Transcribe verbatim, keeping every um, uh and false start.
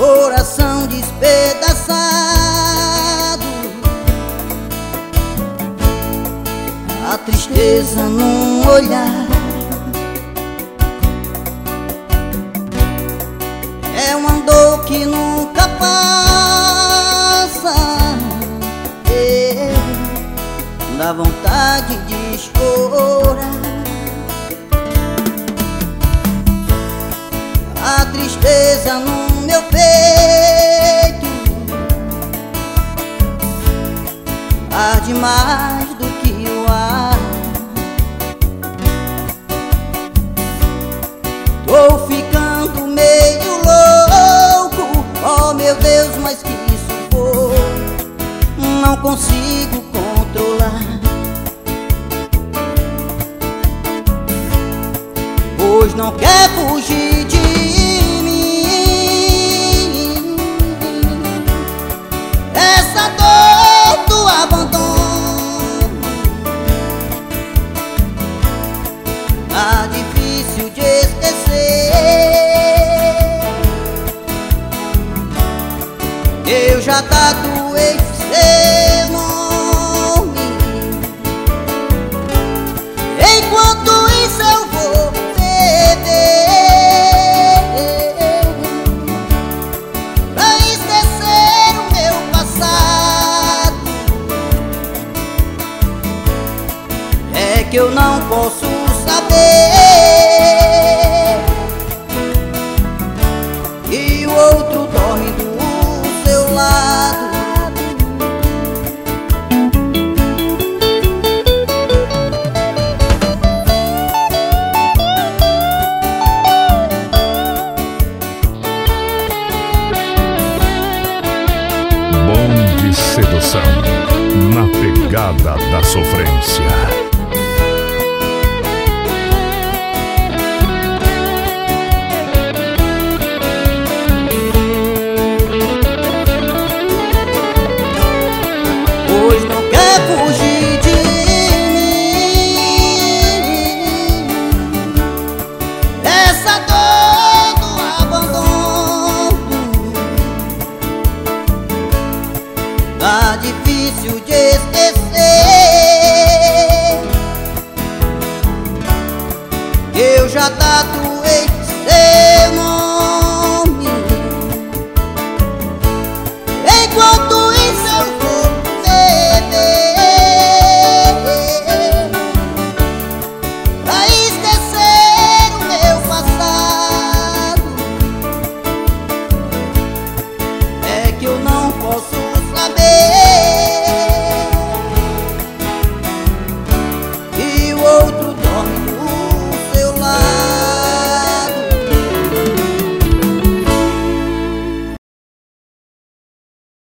coração despedaçado, a tristeza num olhar. É uma dor que nunca passa, é, dá vontade de chorar. A tristeza no meu peito arde mais do que o ar. Tô ficando meio louco, oh meu Deus, mas que isso for, não consigo controlar. Pois não quer fugir de mim, essa dor do abandono tá difícil de esquecer. Eu já tatuei seu nome, enquanto isso eu vou pra esquecer o meu passado. É que eu não posso saber que o outro dorme do seu lado. Bom de Sedução, na pegada da sofrência.